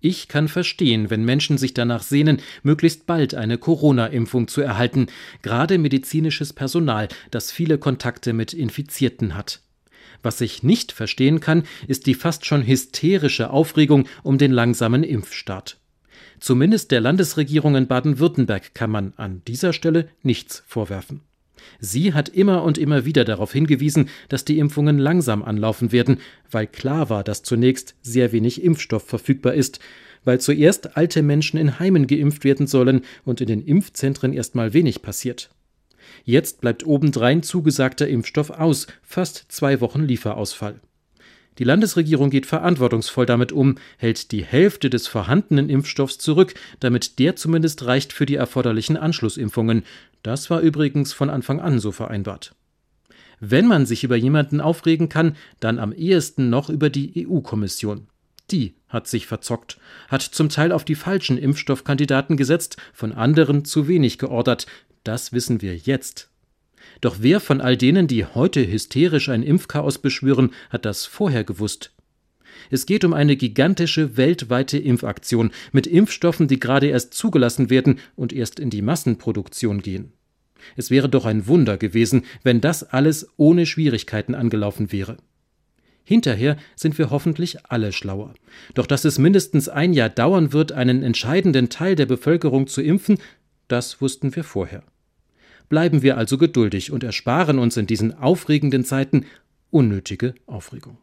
Ich kann verstehen, wenn Menschen sich danach sehnen, möglichst bald eine Corona-Impfung zu erhalten, gerade medizinisches Personal, das viele Kontakte mit Infizierten hat. Was ich nicht verstehen kann, ist die fast schon hysterische Aufregung um den langsamen Impfstart. Zumindest der Landesregierung in Baden-Württemberg kann man an dieser Stelle nichts vorwerfen. Sie hat immer und immer wieder darauf hingewiesen, dass die Impfungen langsam anlaufen werden, weil klar war, dass zunächst sehr wenig Impfstoff verfügbar ist, weil zuerst alte Menschen in Heimen geimpft werden sollen und in den Impfzentren erstmal wenig passiert. Jetzt bleibt obendrein zugesagter Impfstoff aus, fast 2 Wochen Lieferausfall. Die Landesregierung geht verantwortungsvoll damit um, hält die Hälfte des vorhandenen Impfstoffs zurück, damit der zumindest reicht für die erforderlichen Anschlussimpfungen. Das war übrigens von Anfang an so vereinbart. Wenn man sich über jemanden aufregen kann, dann am ehesten noch über die EU-Kommission. Die hat sich verzockt, hat zum Teil auf die falschen Impfstoffkandidaten gesetzt, von anderen zu wenig geordert. Das wissen wir jetzt. Doch wer von all denen, die heute hysterisch ein Impfchaos beschwören, hat das vorher gewusst? Es geht um eine gigantische weltweite Impfaktion mit Impfstoffen, die gerade erst zugelassen werden und erst in die Massenproduktion gehen. Es wäre doch ein Wunder gewesen, wenn das alles ohne Schwierigkeiten angelaufen wäre. Hinterher sind wir hoffentlich alle schlauer. Doch dass es mindestens ein Jahr dauern wird, einen entscheidenden Teil der Bevölkerung zu impfen, das wussten wir vorher. Bleiben wir also geduldig und ersparen uns in diesen aufregenden Zeiten unnötige Aufregung.